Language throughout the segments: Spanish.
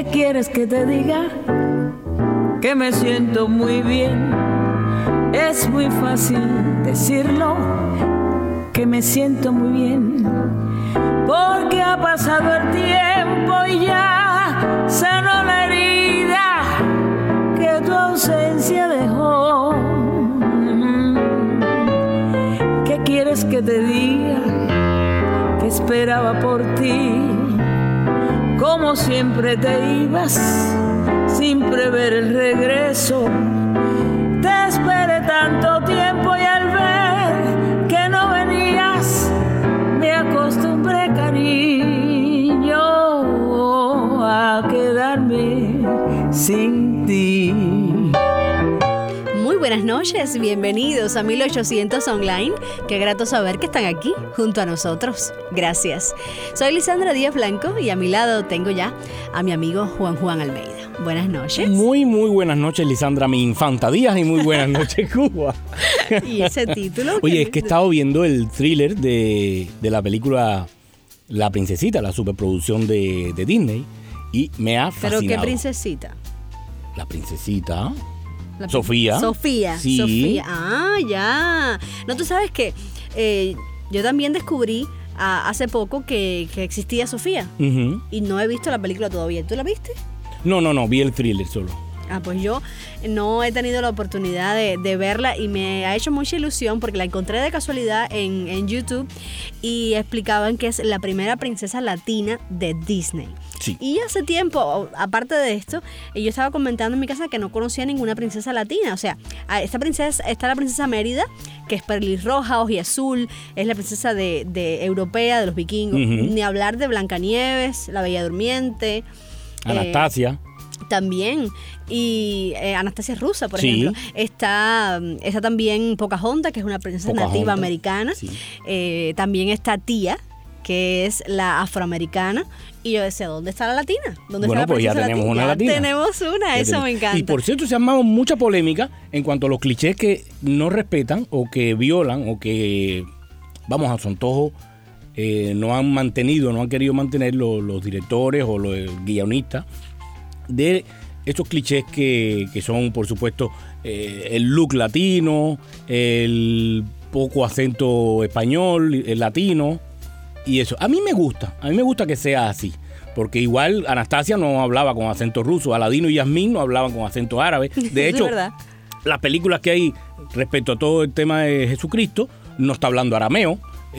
¿Qué quieres que te diga? Que me siento muy bien. Es muy fácil decirlo, que me siento muy bien, porque ha pasado el tiempo y ya sanó la herida que tu ausencia dejó. ¿Qué quieres que te diga? Que esperaba por ti, como siempre te ibas sin prever el regreso. Te esperé tanto tiempo y al ver que no venías me acostumbré, cariño, a quedarme sin ti. Muy buenas noches, bienvenidos a 1800 Online. Qué grato saber que están aquí junto a nosotros. Gracias. Soy Lisandra Díaz Blanco y a mi lado tengo ya a mi amigo Juan Almeida. Buenas noches. Muy buenas noches, Lisandra, mi infanta Díaz, y muy buenas noches, Cuba. ¿Y ese título? Oye, es que he estado viendo el thriller de la película La Princesita, la superproducción de Disney, y me ha fascinado. ¿Pero qué princesita? La Princesita... Sofía. Sí. Sofía. Ah, ya. No, tú sabes que yo también descubrí hace poco que existía Sofía. Uh-huh. Y no he visto la película todavía. ¿Tú la viste? No, vi el thriller solo. Ah, pues yo no he tenido la oportunidad de verla y me ha hecho mucha ilusión porque la encontré de casualidad en YouTube y explicaban que es la primera princesa latina de Disney. Sí. Y hace tiempo, aparte de esto, yo estaba comentando en mi casa que no conocía ninguna princesa latina. O sea, está la princesa Mérida, que es pelirroja, ojiazul, es la princesa de europea, de los vikingos. Uh-huh. Ni hablar de Blancanieves, la Bella Durmiente. Anastasia. También, y Anastasia rusa, por Sí. ejemplo. Está también Pocahontas, que es una princesa nativa americana. Sí. También está Tía, que es la afroamericana. Y yo decía, ¿dónde está la latina? ¿Dónde está la pues ya princesa tenemos una Ya latina. tenemos una, eso me encanta. Y por cierto, se ha armado mucha polémica en cuanto a los clichés que no respetan o que violan o que, vamos, a su antojo, no han querido mantener los directores o los guionistas de estos clichés que son, por supuesto, el look latino, el poco acento español, el latino y eso. A mí me gusta que sea así, porque igual Anastasia no hablaba con acento ruso, Aladino y Yasmín no hablaban con acento árabe. De hecho, las películas que hay respecto a todo el tema de Jesucristo no está hablando arameo.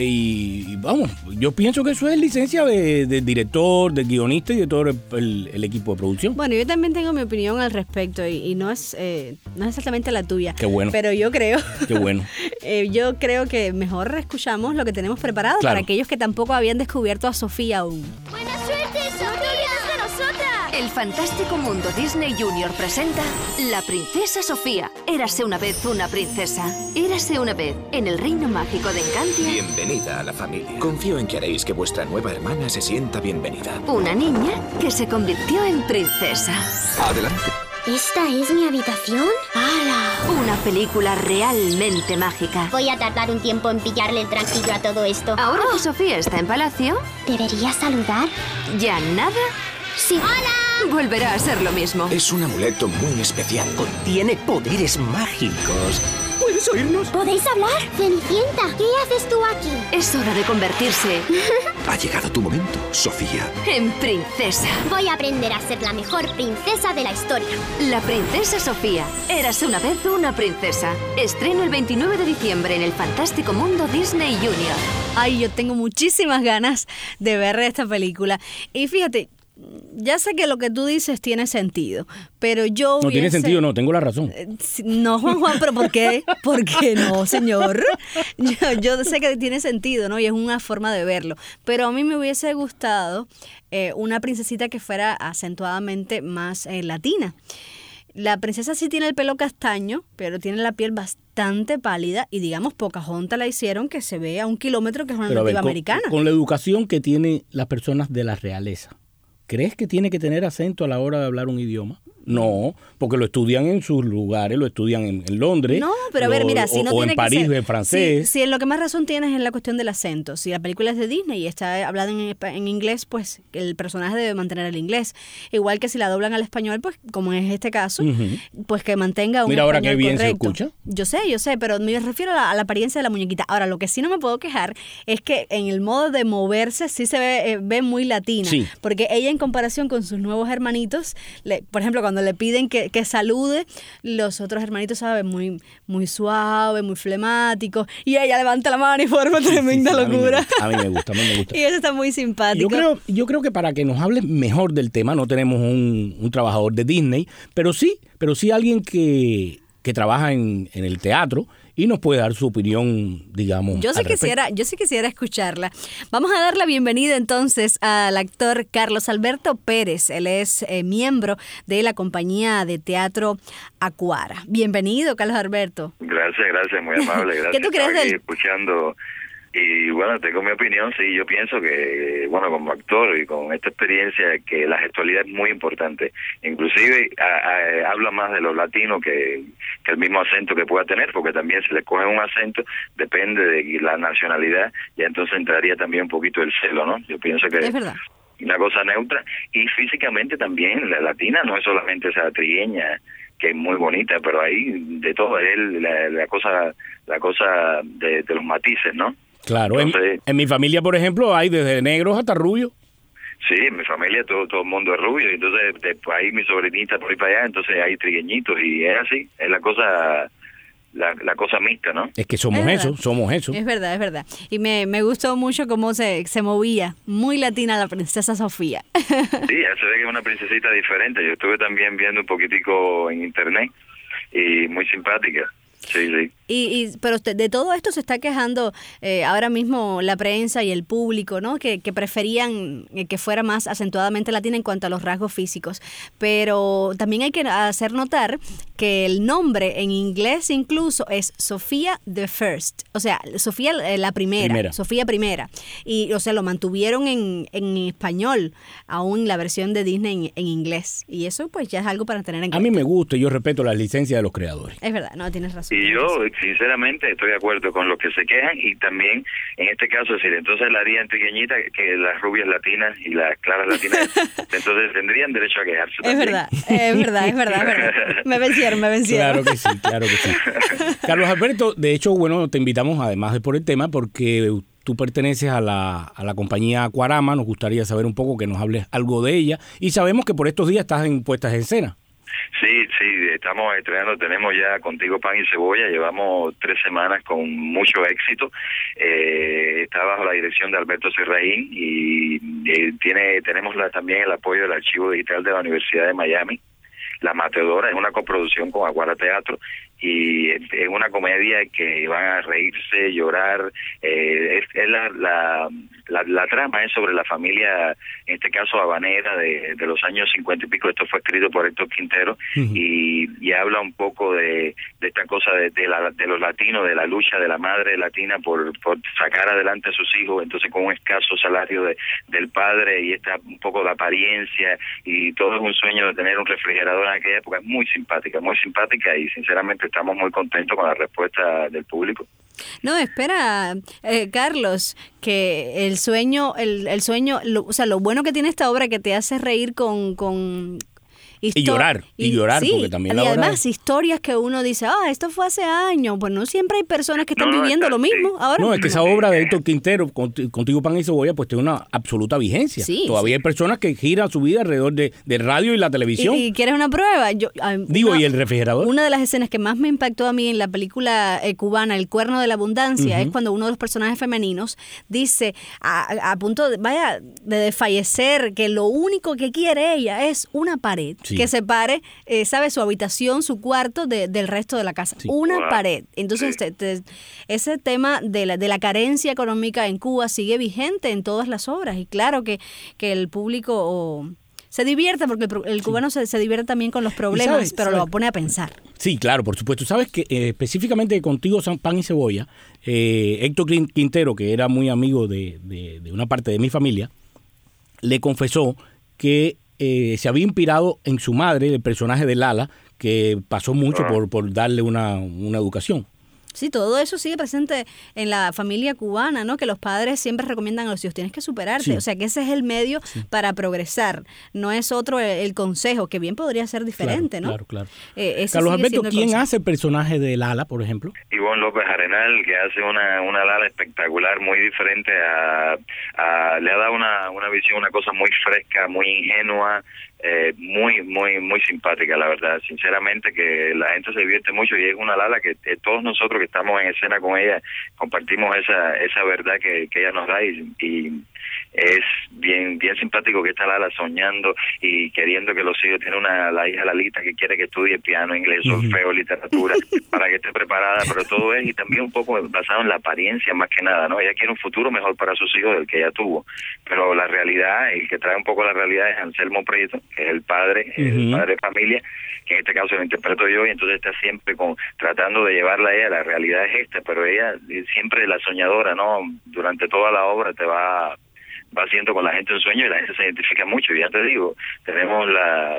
Y vamos, yo pienso que eso es licencia del director, del guionista y de todo el equipo de producción. Bueno, yo también tengo mi opinión al respecto y no es exactamente la tuya. Qué bueno. Pero yo creo... Qué bueno. Yo creo que mejor escuchamos lo que tenemos preparado para aquellos que tampoco habían descubierto a Sofía aún. ¡Buena suerte, Sofía! ¡No te olvides de nosotras! El fantástico mundo Disney Junior presenta La Princesa Sofía. Érase una vez una princesa. Érase una vez en el reino mágico de Encantia. Bienvenida a la familia. Confío en que haréis que vuestra nueva hermana se sienta bienvenida. Una niña que se convirtió en princesa. Adelante. ¿Esta es mi habitación? ¡Hala! Una película realmente mágica. Voy a tardar un tiempo en pillarle el tranquillo a todo esto. Ahora que Sofía está en palacio, ¿Debería saludar? ya nada Sí. ¡Hola! volverá a ser lo mismo. Es un amuleto muy especial. Tiene poderes mágicos. ¿Puedes oírnos? ¿Podéis hablar? Cenicienta, ¿qué haces tú aquí? Es hora de convertirse Ha llegado tu momento, Sofía. en princesa. Voy a aprender a ser la mejor princesa de la historia. La Princesa Sofía. Érase una vez una princesa. Estreno el 29 de diciembre en el fantástico mundo Disney Junior. Ay, yo tengo muchísimas ganas de ver esta película. Y fíjate, ya sé que lo que tú dices tiene sentido, pero yo No tiene sentido, no, tengo la razón. No, Juan, pero ¿por qué? ¿Por qué no, señor? Yo sé que tiene sentido, ¿no? Y es una forma de verlo. Pero a mí me hubiese gustado una princesita que fuera acentuadamente más latina. La princesa sí tiene el pelo castaño, pero tiene la piel bastante pálida y, digamos, Pocahontas la hicieron que se ve a 1 kilómetro, que es una Pero a ver, nativa americana. con la educación que tienen las personas de la realeza, ¿crees que tiene que tener acento a la hora de hablar un idioma? No, porque lo estudian en sus lugares, lo estudian en Londres. No, pero a ver, mira, si no o tiene en París, que ser, en francés. Si en lo que más razón tienes es en la cuestión del acento. Si la película es de Disney y está hablada en inglés, pues el personaje debe mantener el inglés. Igual que si la doblan al español, pues como es este caso, pues que mantenga un Mira, español ahora qué bien correcto. se escucha. Yo sé, pero me refiero a la apariencia de la muñequita. Ahora, lo que sí no me puedo quejar es que en el modo de moverse sí se ve muy latina. Sí. Porque ella, en comparación con sus nuevos hermanitos, por ejemplo, cuando le piden que salude, los otros hermanitos, ¿saben? Muy suave, muy flemático. Y ella levanta la mano y forma tremenda locura. A mí me gusta. Y eso está muy simpático. Yo creo que para que nos hable mejor del tema no tenemos un trabajador de Disney, pero sí alguien que trabaja en el teatro y nos puede dar su opinión, digamos. Yo sí quisiera escucharla. Vamos a dar la bienvenida entonces al actor Carlos Alberto Pérez. Él es miembro de la compañía de teatro Acuara. Bienvenido, Carlos Alberto. Gracias, muy amable. Gracias. ¿Qué tú crees Estaba aquí escuchando? Y bueno, tengo mi opinión, sí, yo pienso que, bueno, como actor y con esta experiencia, que la gestualidad es muy importante. Inclusive habla más de los latinos que el mismo acento que pueda tener, porque también si le cogen un acento, depende de la nacionalidad, y entonces entraría también un poquito el celo, ¿no? Yo pienso que es verdad. Una cosa neutra, y físicamente también, la latina no es solamente esa trigueña, que es muy bonita, pero hay de todo, la cosa de los matices, ¿no? Claro, entonces, en mi familia, por ejemplo, hay desde negros hasta rubios. Sí, en mi familia todo el mundo es rubio, y entonces después ahí mi sobrinita por ahí para allá, entonces hay trigueñitos, y es así, es la cosa mixta, ¿no? Es que somos eso. Es verdad. Y me gustó mucho cómo se movía, muy latina la princesa Sofía. Sí, ya se ve que es una princesita diferente. Yo estuve también viendo un poquitico en internet, y muy simpática. Sí. Pero de todo esto se está quejando ahora mismo la prensa y el público, ¿no? Que preferían que fuera más acentuadamente latina en cuanto a los rasgos físicos. Pero también hay que hacer notar que el nombre en inglés incluso es Sofía the First. O sea, Sofía la primera. Sofía primera. Y, o sea, lo mantuvieron en español, aún la versión de Disney en inglés. Y eso pues ya es algo para tener en cuenta. A mí me gusta y yo respeto la licencia de los creadores. Es verdad, no, tienes razón. Y yo, sinceramente, estoy de acuerdo con los que se quejan, y también, en este caso, decir, entonces la harían trigueñita que las rubias latinas y las claras latinas, entonces tendrían derecho a quejarse también. Es verdad. Me vencieron. Claro que sí. Carlos Alberto, de hecho, bueno, te invitamos, además de por el tema, porque tú perteneces a la compañía Aquarama, nos gustaría saber un poco, que nos hables algo de ella, y sabemos que por estos días estás en puestas en escena. Sí, estamos estrenando, tenemos ya Contigo Pan y Cebolla, llevamos 3 semanas con mucho éxito, está bajo la dirección de Alberto Serraín, y tenemos también el apoyo del Archivo Digital de la Universidad de Miami. La Mateadora es una coproducción con Acuara Teatro, y es una comedia que van a reírse, llorar, la trama es sobre la familia, en este caso habanera, de los años 50 y pico. Esto fue escrito por Héctor Quintero, y habla un poco de esta cosa de los latinos, de la lucha de la madre latina por sacar adelante a sus hijos, entonces con un escaso salario del padre, y esta un poco de apariencia, y todo es un sueño de tener un refrigerador en aquella época. Es muy simpática, y sinceramente estamos muy contentos con la respuesta del público. No, espera, Carlos, que el sueño, o sea, lo bueno que tiene esta obra, que te hace reír con Y llorar, sí, porque también la y obra además historias que uno dice, esto fue hace años. Pues no siempre hay personas que están viviendo lo mismo ahora. No, es que esa obra de Héctor Quintero, Contigo Pan y Cebolla, pues tiene una absoluta vigencia. Sí, todavía hay personas que giran su vida alrededor de radio y la televisión. ¿Y quieres una prueba? ¿Y el refrigerador? Una de las escenas que más me impactó a mí en la película cubana El Cuerno de la Abundancia es cuando uno de los personajes femeninos dice, a punto de desfallecer, que lo único que quiere ella es una pared. Sí. Que separe, ¿sabe? Su habitación, su cuarto del resto de la casa. Sí. Una pared. Entonces, ese tema de la carencia económica en Cuba sigue vigente en todas las obras. Y claro que el público se divierte, porque el cubano se divierte también con los problemas, pero lo pone a pensar. Sí, claro, por supuesto. Sabes que específicamente Contigo Pan y Cebolla, Héctor Quintero, que era muy amigo de una parte de mi familia, le confesó que se había inspirado en su madre, el personaje de Lala, que pasó mucho por darle una educación. Sí, todo eso sigue presente en la familia cubana, ¿no? Que los padres siempre recomiendan a los hijos, tienes que superarte. Sí. O sea, que ese es el medio para progresar. No es otro el consejo, que bien podría ser diferente, ¿no? Claro. Carlos Alberto, ¿quién hace el personaje de Lala, por ejemplo? Ivonne López Arenal, que hace una Lala espectacular, muy diferente le ha dado una visión, una cosa muy fresca, muy ingenua, muy simpática, la verdad. Sinceramente, que la gente se divierte mucho, y es una Lala que todos nosotros que estamos en escena con ella compartimos esa verdad que ella nos da, y es bien simpático que está Lala soñando y queriendo que los hijos tienen la hija Lalita que quiere que estudie piano, inglés, solfeo, literatura, para que esté preparada, pero todo es, y también un poco basado en la apariencia más que nada, ¿no? Ella quiere un futuro mejor para sus hijos del que ella tuvo, pero la realidad, el que trae un poco la realidad es Anselmo Prieto, que es el padre de familia, que en este caso lo interpreto yo, y entonces está siempre tratando de llevarla a ella. La realidad es esta, pero ella siempre la soñadora, ¿no? Durante toda la obra te va haciendo con la gente un sueño, y la gente se identifica mucho. Y ya te digo, tenemos las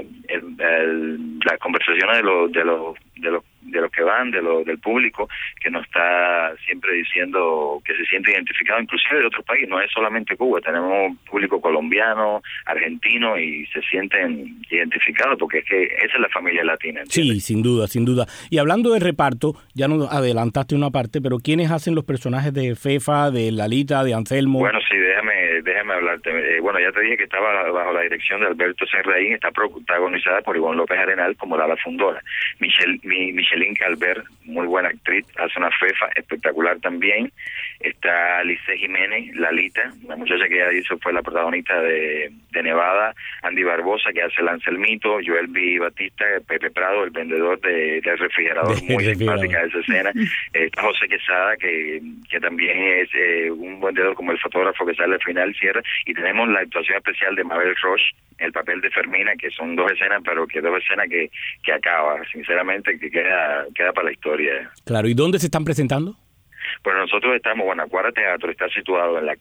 conversaciones de los que van, del público, que nos está siempre diciendo que se siente identificado, inclusive de otros países, no es solamente Cuba, tenemos público colombiano, argentino, y se sienten identificados, porque es que esa es la familia latina, ¿entiendes? Sí, sin duda. Y hablando de reparto, ya nos adelantaste una parte, pero ¿quiénes hacen los personajes de Fefa, de Lalita, de Anselmo? Bueno, sí, déjame hablarte. Bueno, ya te dije que estaba bajo la dirección de Alberto Serraín, está protagonizada por Ivonne López Arenal como Lala fundora. Michelín Calver, muy buena actriz, hace una Fefa espectacular también. Está Lice Jiménez, Lalita, la muchacha que ya fue la protagonista de Nevada. Andy Barbosa, que hace el Anselmito. Joel B. Batista, Pepe Prado, el vendedor del refrigerador, muy simpática esa escena. Está José Quesada, que también es un vendedor, como el fotógrafo que sale al final, cierra. Y tenemos la actuación especial de Mabel Roche, el papel de Fermina, que son dos escenas, pero que dos escenas que acaba, sinceramente, que queda para la historia. Claro, ¿y dónde se están presentando? Bueno, nosotros estamos, Acuara Teatro está situado en la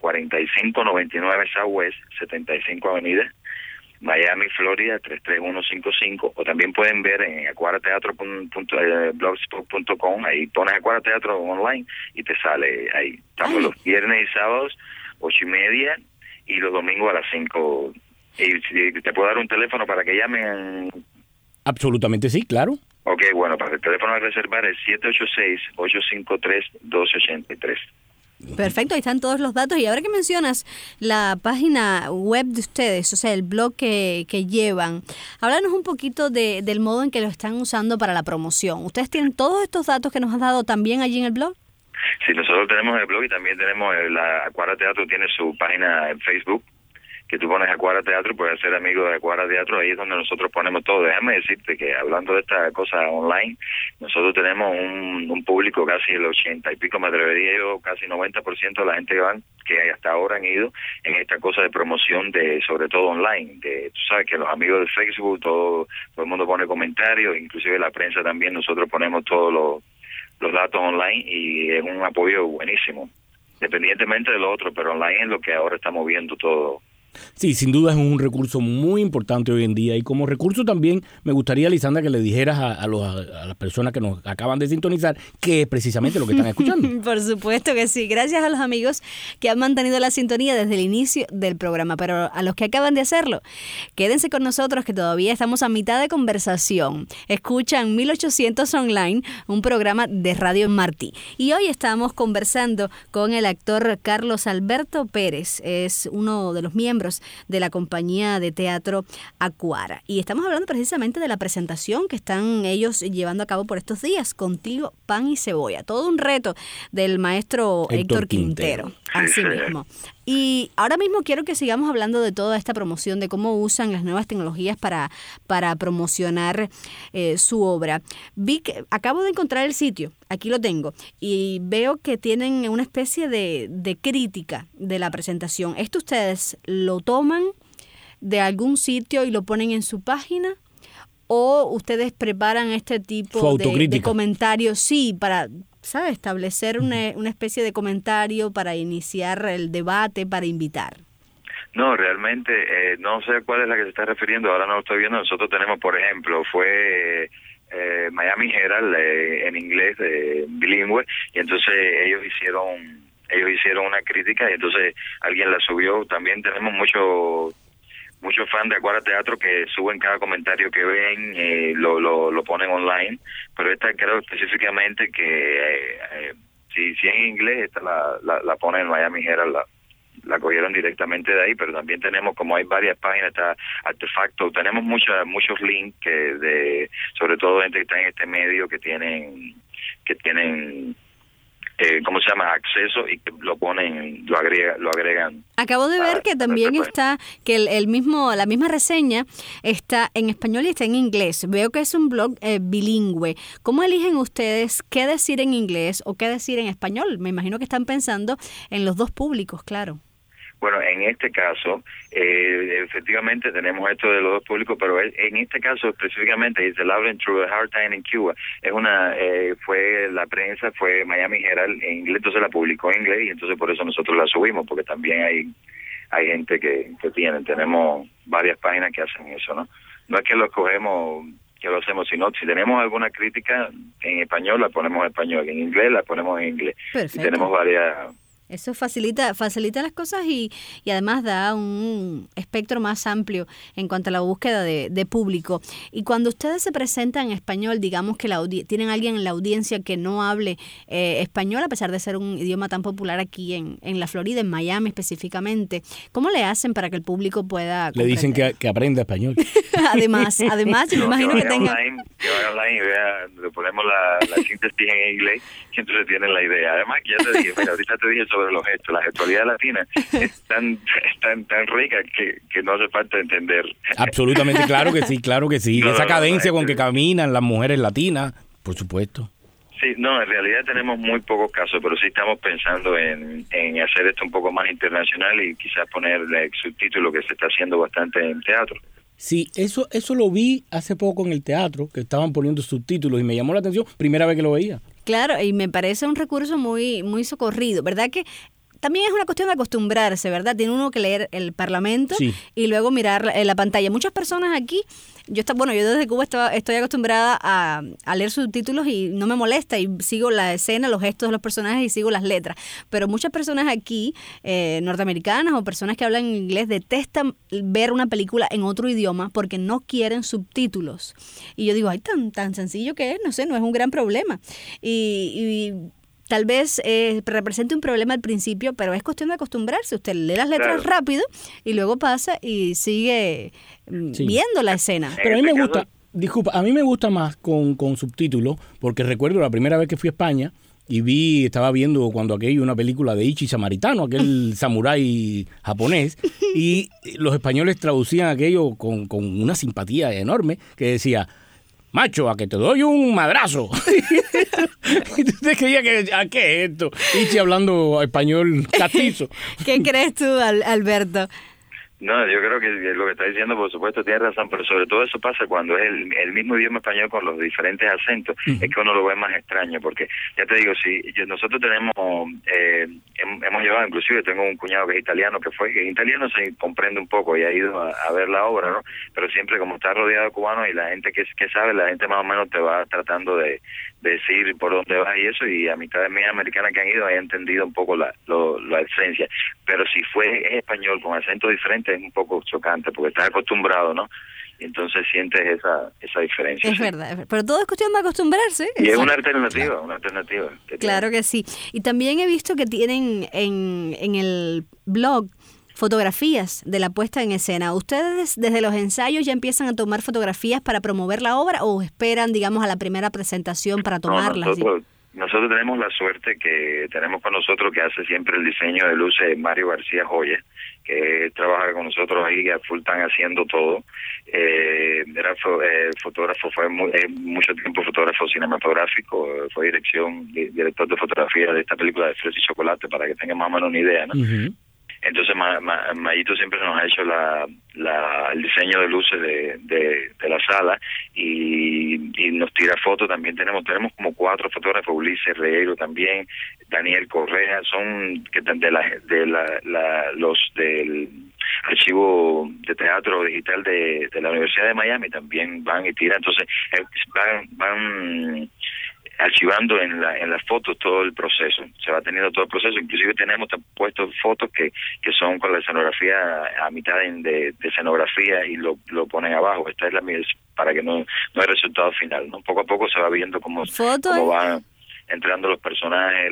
4599 Southwest, 75 Avenida, Miami, Florida, 33155, o también pueden ver en acuarateatro.blogspot.com, ahí pones Acuara Teatro online y te sale ahí. Estamos los viernes y sábados, 8:30, y los domingos a las 5. Y si te puedo dar un teléfono para que llamen. Absolutamente sí, claro. Ok, bueno, para el teléfono a reservar es 786-853-1283. Perfecto, ahí están todos los datos. Y ahora que mencionas la página web de ustedes, o sea, el blog que llevan, háblanos un poquito del modo en que lo están usando para la promoción. ¿Ustedes tienen todos estos datos que nos has dado también allí en el blog? Sí, nosotros tenemos el blog, y también tenemos la Acuara Teatro, tiene su página en Facebook, que tú pones Acuara Teatro, puedes ser amigo de Acuara Teatro, ahí es donde nosotros ponemos todo. Déjame decirte que, hablando de esta cosa online, nosotros tenemos un público casi el 80 y pico, me atrevería yo, casi 90% de la gente que hasta ahora han ido en esta cosa de promoción, sobre todo online. Tú sabes que los amigos de Facebook, todo el mundo pone comentarios, inclusive la prensa también, nosotros ponemos todos los datos online, y es un apoyo buenísimo, independientemente de lo otro, pero online es lo que ahora estamos viendo todo. Sí, sin duda es un recurso muy importante hoy en día, y como recurso también me gustaría, Lisandra, que le dijeras a las personas que nos acaban de sintonizar que es precisamente lo que están escuchando. Por supuesto que sí, gracias a los amigos que han mantenido la sintonía desde el inicio del programa, pero a los que acaban de hacerlo, quédense con nosotros que todavía estamos a mitad de conversación. Escuchan 1800 Online, un programa de Radio Martí, y hoy estamos conversando con el actor Carlos Alberto Pérez, es uno de los miembros de la compañía de teatro Acuara. Y estamos hablando precisamente de la presentación que están ellos llevando a cabo por estos días, Contigo, Pan y Cebolla. Todo un reto del maestro Héctor Quintero. Así mismo. Y ahora mismo quiero que sigamos hablando de toda esta promoción, de cómo usan las nuevas tecnologías para promocionar su obra. Acabo de encontrar el sitio, aquí lo tengo, y veo que tienen una especie de crítica de la presentación. ¿Esto ustedes lo toman de algún sitio y lo ponen en su página? ¿O ustedes preparan este tipo de comentarios? Sí, para, ¿sabes?, establecer una especie de comentario para iniciar el debate, para invitar. No, realmente no sé cuál es la que se está refiriendo, ahora no lo estoy viendo. Nosotros tenemos, por ejemplo, fue Miami Herald en inglés, bilingüe, y entonces ellos hicieron una crítica y entonces alguien la subió. También tenemos muchos fans de Aguara Teatro que suben cada comentario que ven, lo ponen online, pero esta creo específicamente que si en inglés, esta la ponen en Miami Herald, la cogieron directamente de ahí, pero también tenemos, como hay varias páginas, está Artefacto, tenemos muchos links sobre todo gente que está en este medio que tienen ¿cómo se llama? Acceso, y que lo agregan. Acabo de ver que también está, que la misma reseña está en español y está en inglés. Veo que es un blog bilingüe. ¿Cómo eligen ustedes qué decir en inglés o qué decir en español? Me imagino que están pensando en los dos públicos, claro. Bueno, en este caso, efectivamente tenemos esto de los dos públicos, pero en este caso específicamente, It's a Loud and True, A Hard Time in Cuba, la prensa fue Miami Herald en inglés, entonces la publicó en inglés y entonces por eso nosotros la subimos, porque también hay gente que tenemos varias páginas que hacen eso, ¿no? No es que lo escogemos, que lo hacemos, sino si tenemos alguna crítica en español, la ponemos en español, en inglés la ponemos en inglés. Perfecto. Y tenemos varias... Eso facilita las cosas y además da un espectro más amplio en cuanto a la búsqueda de público. Y cuando ustedes se presentan en español, digamos que tienen alguien en la audiencia que no hable español, a pesar de ser un idioma tan popular aquí en la Florida, en Miami específicamente, ¿cómo le hacen para que el público pueda comprender? Le dicen que aprenda español. Además, yo me imagino que tenga... Que vaya online y vea, le ponemos la síntesis en inglés y entonces tienen la idea. Además, que ya te dije, ahorita te dije sobre los gestos, la gestualidad latina es tan rica que no hace falta entender. Absolutamente, claro que sí. No, esa cadencia con gente. que caminan las mujeres latinas, por supuesto. Sí, no, en realidad tenemos muy pocos casos, pero sí estamos pensando en hacer esto un poco más internacional y quizás ponerle subtítulos, que se está haciendo bastante en teatro. Sí, eso lo vi hace poco en el teatro, que estaban poniendo subtítulos y me llamó la atención, primera vez que lo veía. Claro, y me parece un recurso muy, muy socorrido, ¿verdad? Que también es una cuestión de acostumbrarse, ¿verdad? Tiene uno que leer el Parlamento y luego mirar la pantalla. Muchas personas aquí, yo desde Cuba estoy acostumbrada a leer subtítulos y no me molesta y sigo la escena, los gestos de los personajes y sigo las letras. Pero muchas personas aquí, norteamericanas o personas que hablan inglés, detestan ver una película en otro idioma porque no quieren subtítulos. Y yo digo, ay, tan sencillo que es, no sé, no es un gran problema. Y tal vez represente un problema al principio, pero es cuestión de acostumbrarse. Usted lee las letras rápido y luego pasa y sigue viendo la escena. Pero a mí me gusta, a mí me gusta más con subtítulos, porque recuerdo la primera vez que fui a España y estaba viendo cuando aquello una película de Ichi Samaritano, aquel samurái japonés, y los españoles traducían aquello con una simpatía enorme, que decía: macho, a que te doy un madrazo. Y tú te creías ¿a qué es esto? Ichi hablando español castizo. ¿Qué crees tú, Alberto? No, yo creo que lo que está diciendo, por supuesto, tiene razón, pero sobre todo eso pasa cuando es el mismo idioma español con los diferentes acentos, es que uno lo ve más extraño, porque ya te digo, nosotros tenemos, hemos llevado, inclusive tengo un cuñado que es italiano, que es italiano, se comprende un poco y ha ido a ver la obra, ¿no? Pero siempre como está rodeado de cubanos y la gente que sabe, la gente más o menos te va tratando de decir por dónde vas y eso, y amistades mías americanas que han ido han entendido un poco la esencia, pero si es español con acento diferente es un poco chocante porque estás acostumbrado, ¿no? Y entonces sientes esa diferencia. Es verdad, pero todo es cuestión de acostumbrarse. Y es una alternativa, Claro que sí. Y también he visto que tienen en el blog fotografías de la puesta en escena. ¿Ustedes desde los ensayos ya empiezan a tomar fotografías para promover la obra o esperan, digamos, a la primera presentación para tomarlas? Nosotros tenemos la suerte que tenemos con nosotros, que hace siempre el diseño de luces, Mario García Joya, que trabaja con nosotros ahí, que a full están haciendo todo. Era fotógrafo, fue mucho tiempo fotógrafo cinematográfico, fue director de fotografía de esta película de Fresa y Chocolate, para que tengan más o menos una idea, ¿no? Uh-huh. Entonces Mayito siempre nos ha hecho el diseño de luces de la sala y nos tira fotos. También tenemos como 4 fotógrafos, Ulises Regueiro también, Daniel Correa, son los del archivo de teatro digital de la Universidad de Miami, también van y tiran, entonces van archivando en las fotos todo el proceso, se va teniendo todo el proceso, inclusive tenemos puesto fotos que son con la escenografía a mitad de escenografía y lo ponen abajo. Esta es la para que no hay resultado final, ¿no? Poco a poco se va viendo cómo van entrando los personajes,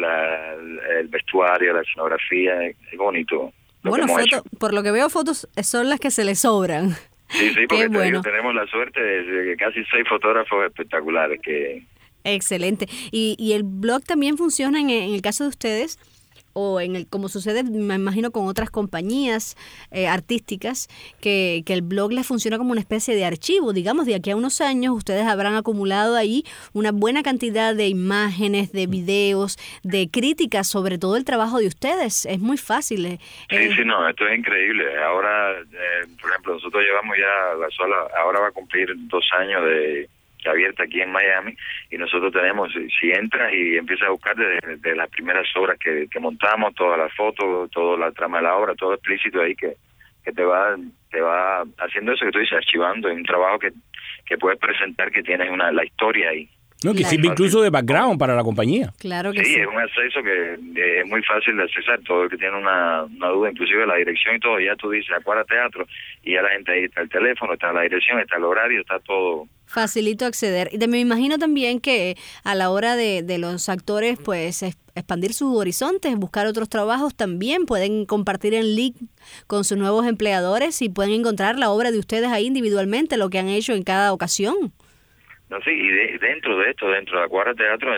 el vestuario, la escenografía, es bonito. Bueno, por lo que veo, fotos son las que se le sobran. Sí, porque tenemos la suerte de casi 6 fotógrafos espectaculares que... Excelente. ¿Y el blog también funciona en el caso de ustedes? O como sucede, me imagino, con otras compañías artísticas, que el blog les funciona como una especie de archivo. Digamos, de aquí a unos años ustedes habrán acumulado ahí una buena cantidad de imágenes, de videos, de críticas sobre todo el trabajo de ustedes. Es muy fácil. Sí, no, esto es increíble. Ahora, por ejemplo, nosotros llevamos ya la sola, ahora va a cumplir 2 años de abierta aquí en Miami, y nosotros tenemos, si entras y empiezas a buscar desde las primeras obras que montamos, todas las fotos, toda la trama de la obra, todo explícito ahí que te va haciendo eso que tú dices, archivando, en un trabajo que puedes presentar, que tienes la historia ahí. No, que sirve incluso de background para la compañía. Claro que sí. Sí, es un acceso que es muy fácil de accesar. Todo el que tiene una duda, inclusive la dirección y todo, ya tú dices Acuara Teatro, y ya la gente ahí está el teléfono, está la dirección, está el horario, está todo. Facilito acceder. Y me imagino también que a la hora de los actores, pues, expandir sus horizontes, buscar otros trabajos, también pueden compartir el link con sus nuevos empleadores y pueden encontrar la obra de ustedes ahí individualmente, lo que han hecho en cada ocasión. No, sí, y dentro de Acuara Teatro,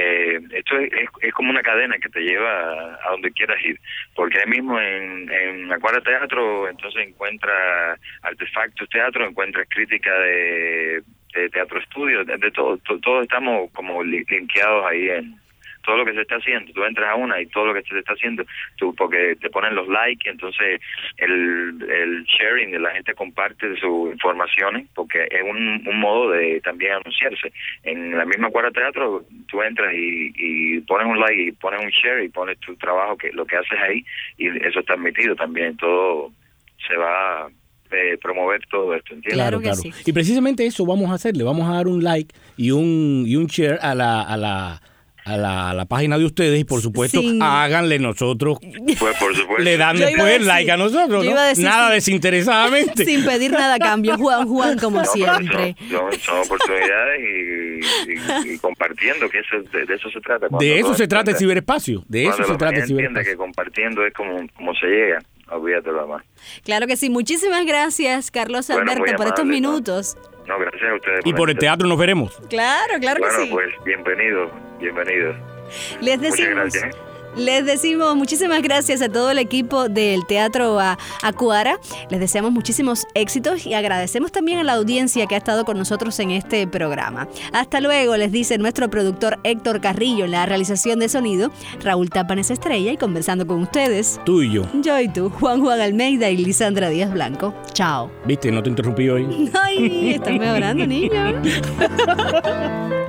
esto es como una cadena que te lleva a donde quieras ir, porque ahí mismo en Acuara Teatro entonces encuentras Artefactos Teatro, encuentras crítica de teatro estudio, de todo, todos estamos como linkeados ahí en todo lo que se está haciendo. Tú entras a una y todo lo que se está haciendo, porque te ponen los likes, entonces el sharing, la gente comparte sus informaciones, porque es un modo de también anunciarse. En la misma Acuara Teatro, tú entras y pones un like y pones un share y pones tu trabajo, lo que haces ahí, y eso está admitido también. Todo se va a promover todo esto, ¿entiendes? Claro. Sí. Y precisamente eso vamos a hacer, le vamos a dar un like y un share a la página de ustedes, y por supuesto háganle nosotros, pues por supuesto, le dan después el like a nosotros, ¿no? Nada desinteresadamente, sin pedir nada a cambio. Juan como siempre. Son oportunidades y compartiendo, que de eso se trata. De eso se trata el ciberespacio, de eso se trata el ciberespacio. Entiende que compartiendo es como se llega. Olvídate lo demás. Claro que sí. Muchísimas gracias, Carlos Alberto, por estos minutos. No, gracias a ustedes. Y por el teatro nos veremos. Claro que sí. Bueno, pues bienvenido. Les decimos muchísimas gracias a todo el equipo del Teatro Acuara. Les deseamos muchísimos éxitos y agradecemos también a la audiencia que ha estado con nosotros en este programa. Hasta luego, les dice nuestro productor Héctor Carrillo en la realización de sonido, Raúl Tapanes Estrella, y conversando con ustedes, tú y yo y tú, Juan Almeida y Lisandra Díaz Blanco. Chao. ¿Viste? No te interrumpí hoy. Ay, estás mejorando, niño.